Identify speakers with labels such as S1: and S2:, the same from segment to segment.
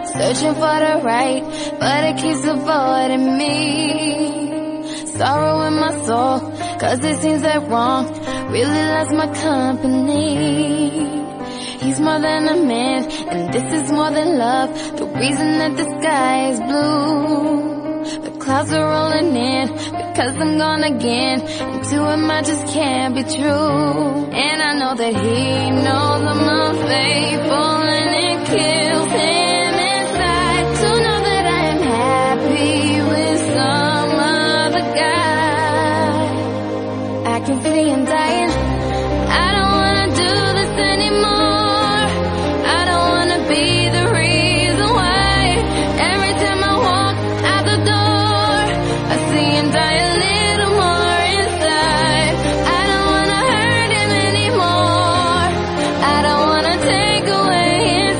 S1: searching for the right, but it keeps avoiding me. Sorrow in my soul, cause it seems that wrong really loves my company. He's more than a man, and this is more than love. The reason that the sky is blue, the clouds are rolling in, because I'm gone again, and to him I just can't be true. And I know that he knows I'm unfaithful, and it kills him inside to know that I am happy with some other guy. I can see him dying. I don't wanna do this anymore. I don't wanna be the reason why every time I walk out the door I see him die a little more inside. I don't wanna hurt him anymore. I don't wanna take away his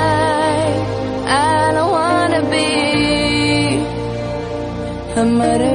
S1: life. I don't wanna be a murderer.